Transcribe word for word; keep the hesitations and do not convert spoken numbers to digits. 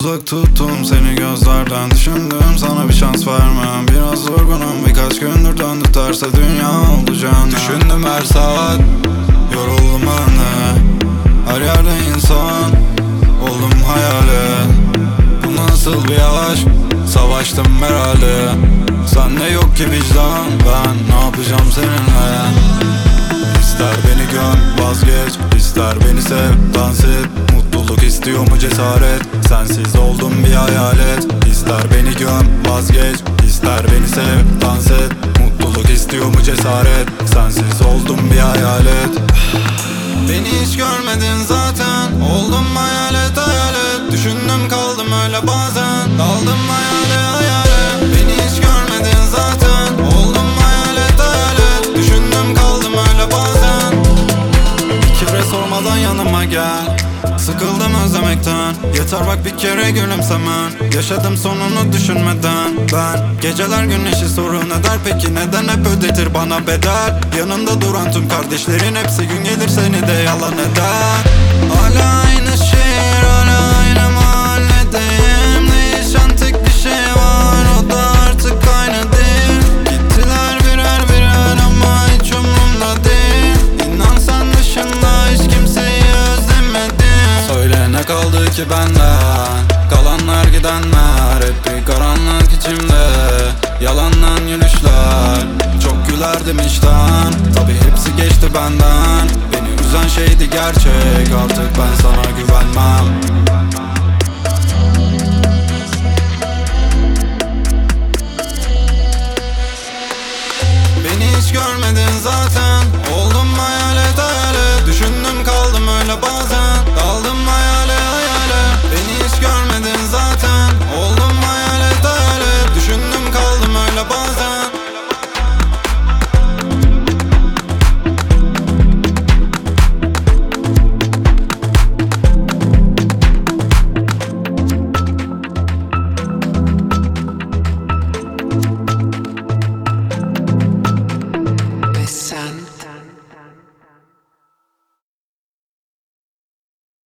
Uzak tuttum seni gözlerden, düşündüm sana bir şans vermem. Biraz yorgunum, birkaç gündür döndü terse dünya olacağını. Düşündüm her saat, yoruldum anne. Her yerde insan, oldum hayalet. Bu nasıl bir aşk, savaştım herhalde. Sende yok ki vicdan, ben ne yapacağım seninle? İster beni göm, vazgeç, ister beni sev, dans et. Mutluluk istiyor mu cesaret, sensiz oldum bir hayalet. İster beni göm, vazgeç, ister beni sev, dans et. Mutluluk istiyor mu cesaret, sensiz oldum bir hayalet. Beni hiç görmedin zaten, oldum hayalet hayalet. Düşündüm kaldım öyle bazen, daldım hayale hayale. Beni hiç görmedin zaten, oldum hayalet hayalet. Düşündüm kaldım öyle bazen. Bir kere sormadan yanıma gel, sıkıldım özlemekten. Yeter bak bir kere gülümsemen. Yaşadım sonunu düşünmeden. Ben geceler güneşi sorun eder. Peki neden hep ödetir bana bedel? Yanında duran tüm kardeşlerin hepsi gün gelir seni de yalan eder. Hala aynı şehir, hala aynı mahalledeyim. Değişen tek bir şey var, o da artık aynı değil. Gittiler birer birer ama hiç umurumda değil. İnan sen dışında hiç kimseyi özlemedim. Söyle ne kaldı ki benden? Kalanlar gidenler, hep bir karanlık içimde. Yalandan gülüşler, çok gülerdim işten. Tabi hepsi geçti benden. Beni üzen şeydi gerçek, artık ben sana güvenmem.